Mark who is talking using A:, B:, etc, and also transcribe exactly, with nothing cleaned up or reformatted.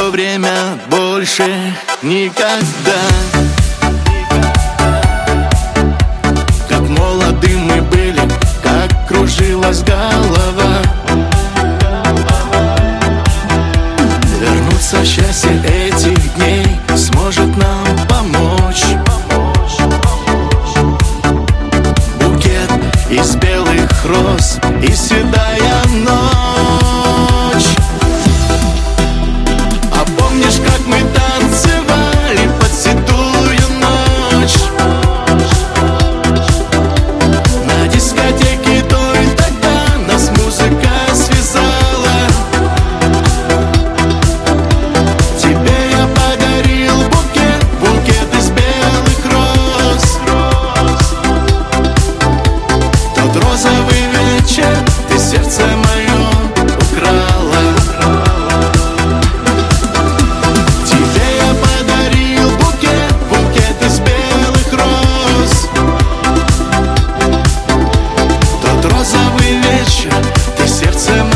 A: то время больше никогда. Как молоды мы были, как кружилась голова. Вернуться счастье этих дней сможет нам помочь букет из белых роз и седая ночь. А помнишь, как мы танцевали под седую ночь на дискотеке той, тогда нас музыка связала. Тебе я подарил букет, букет из белых роз. Тот розовый вечер ты сердце мое украла. Тебе я подарил букет, букет из белых роз. Тот розовый вечер ты сердце